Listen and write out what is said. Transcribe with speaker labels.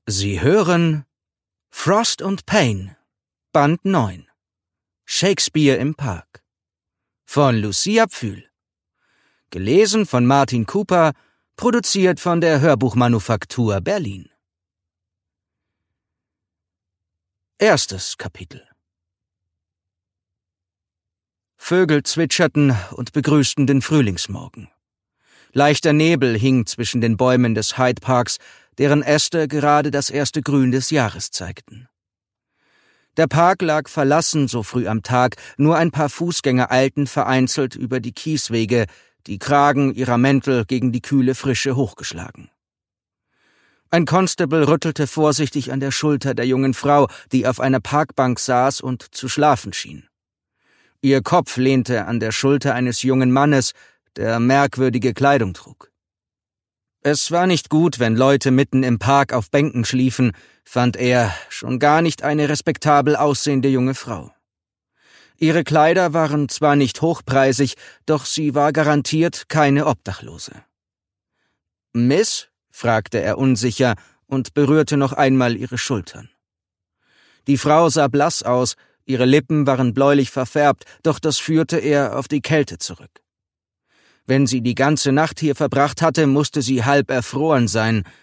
Speaker 1: Sie hören Frost und Payne, Band 9, Shakespeare im Park, von Lucia Pfühl. Gelesen von Martin Cooper, produziert von der Hörbuchmanufaktur Berlin. Erstes Kapitel. Vögel zwitscherten und begrüßten den Frühlingsmorgen. Leichter Nebel hing zwischen den Bäumen des Hyde Parks, deren Äste gerade das erste Grün des Jahres zeigten. Der Park lag verlassen so früh am Tag, nur ein paar Fußgänger eilten vereinzelt über die Kieswege, die Kragen ihrer Mäntel gegen die kühle Frische hochgeschlagen. Ein Constable rüttelte vorsichtig an der Schulter der jungen Frau, die auf einer Parkbank saß und zu schlafen schien. Ihr Kopf lehnte an der Schulter eines jungen Mannes, der merkwürdige Kleidung trug. Es war nicht gut, wenn Leute mitten im Park auf Bänken schliefen, fand er, schon gar nicht eine respektabel aussehende junge Frau. Ihre Kleider waren zwar nicht hochpreisig, doch sie war garantiert keine Obdachlose. »Miss?« fragte er unsicher und berührte noch einmal ihre Schultern. Die Frau sah blass aus, ihre Lippen waren bläulich verfärbt, doch das führte er auf die Kälte zurück. Wenn sie die ganze Nacht hier verbracht hatte, musste sie halb erfroren sein,